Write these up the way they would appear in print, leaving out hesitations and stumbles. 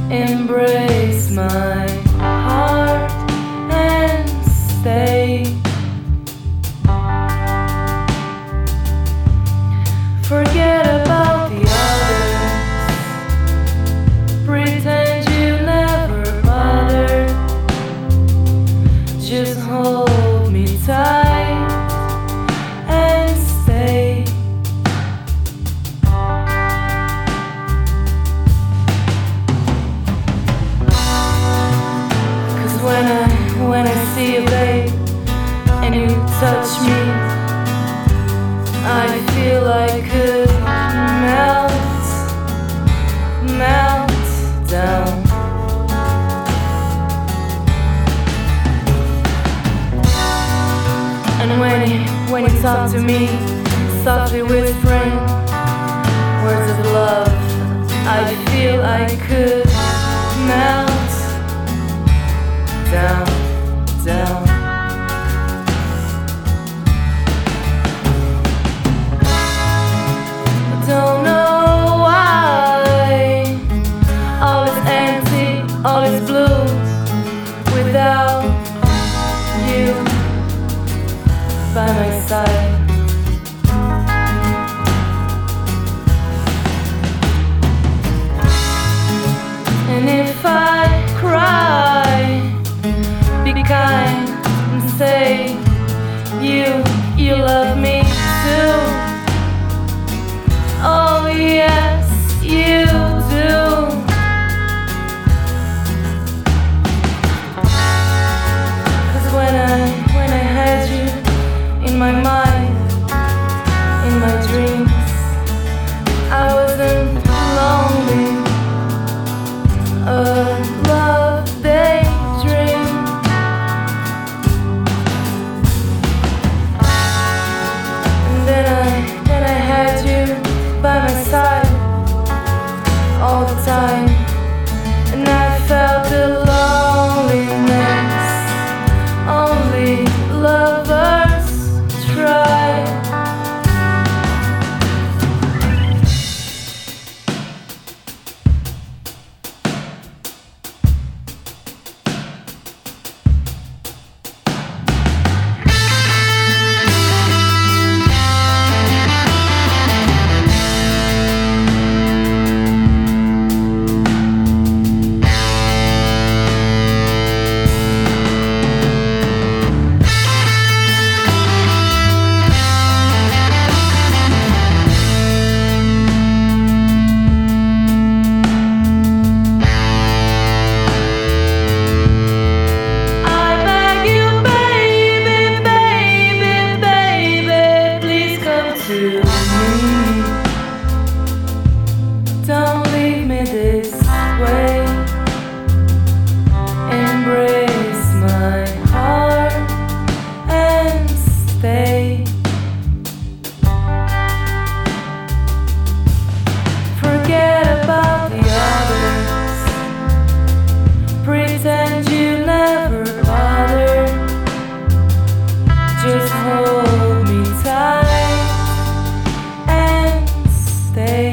Embrace my heart and stay. Forget about the others. Pretend you never bothered. Just hold me tight and stay. When I see you, babe, and you touch me, I feel I could melt down. And when you talk to me, softly whispering words of love, I feel I could melt down. I don't know why all is empty, all is blue without you by my side. And if I cry, be kind and say you love me too. Oh yes, you do. 'Cause when I had you in my mind, in my dreams, I wasn't lonely. A love daydream. Then I had you by my side all the time, and I felt the loneliness only lovers try. Don't leave me this way. Embrace my heart and stay. Forget about the others. Pretend you never bothered. Just hold me tight and stay.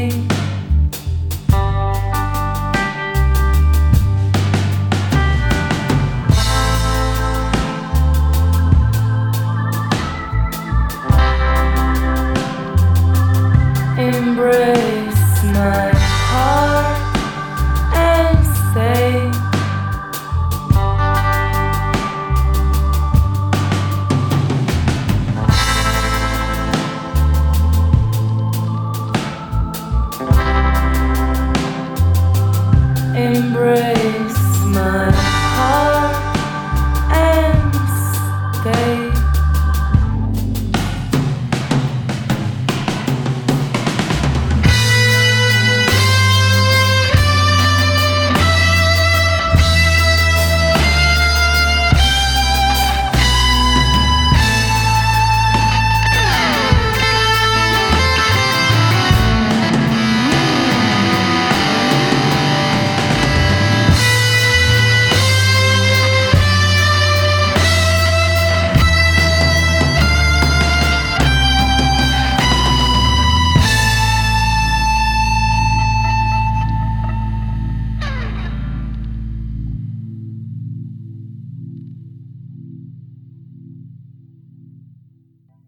Embrace my heart and stay. Embrace my heart.